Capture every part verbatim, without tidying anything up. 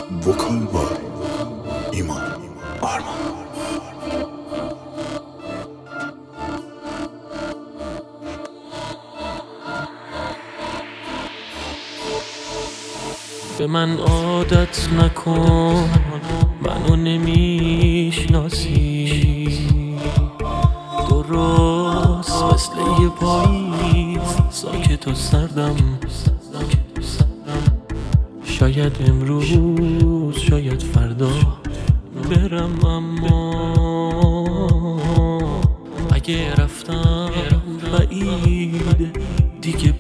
وکال بای ایمان آرمان. به من عادت نکن، منو نمیشناسی، درست مثل یه پاییز ساکت و سردم. شاید امروز شاید فردا برم، اما اگه رفتم بعید دیگه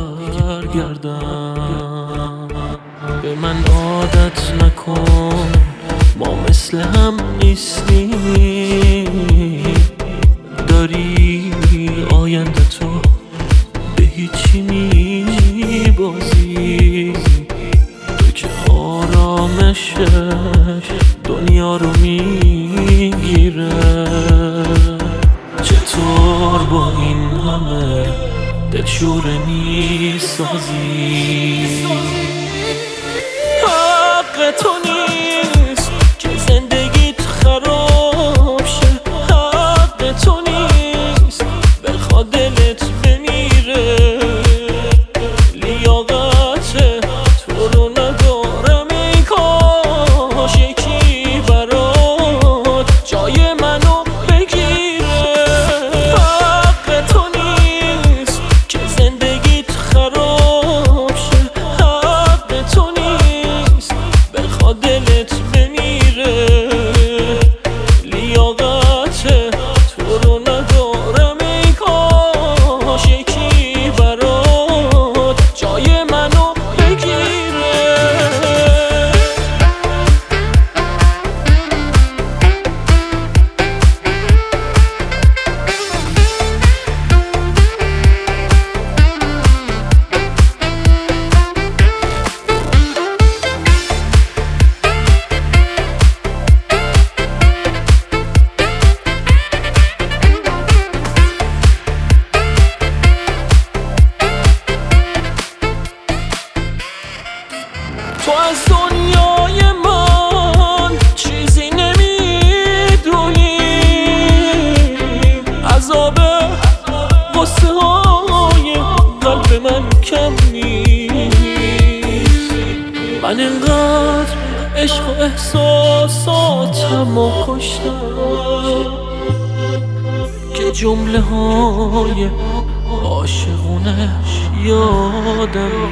برگردم. به من عادت نکن، ما مثل هم نیستیم، داری آینده تو به هیچی میبازی، تو که آرامش دنیا رو میگیره. چطور با این همه دلشوره میسازی؟ حق تو نیست که زندگیت خراب شه، حق تو نیست بخواد دلت بمیره. لیاقت تو رو ندارم، ای کاش یکی برات جای منو بگیره. حق تو نیست که زندگیت خراب شه، حق تو نیست بخواد دلت بمیره. لیاقت تو رو ندارم، ای کاش یکی برات جای منو بگیره. تو از دنیای من چیزی نمیدونی، عذاب غصه های قلب من کم نیست. من اینقدر عشق و احساساتم و کشتم که جمله های عاشقونه یادم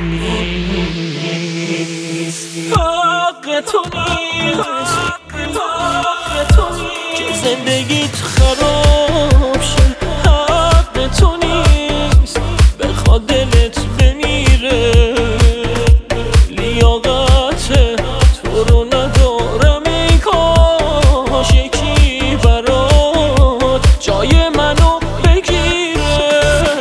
نیست. حق تو نیست، حق تو نیست که زندگیت خراب شه، حق تو نیست بخواد دلت بمیره. لیاقت تو رو ندارم، ای کاش یکی برات جای منو بگیره.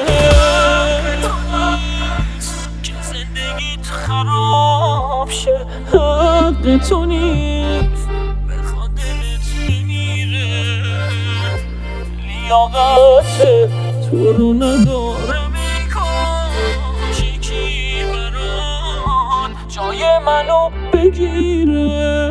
که زندگیت خراب شه، حق تو نیست بخواد دلت بمیره. لیاقت تو رو ندارم، ای کاش یکی برات جای منو بگیره.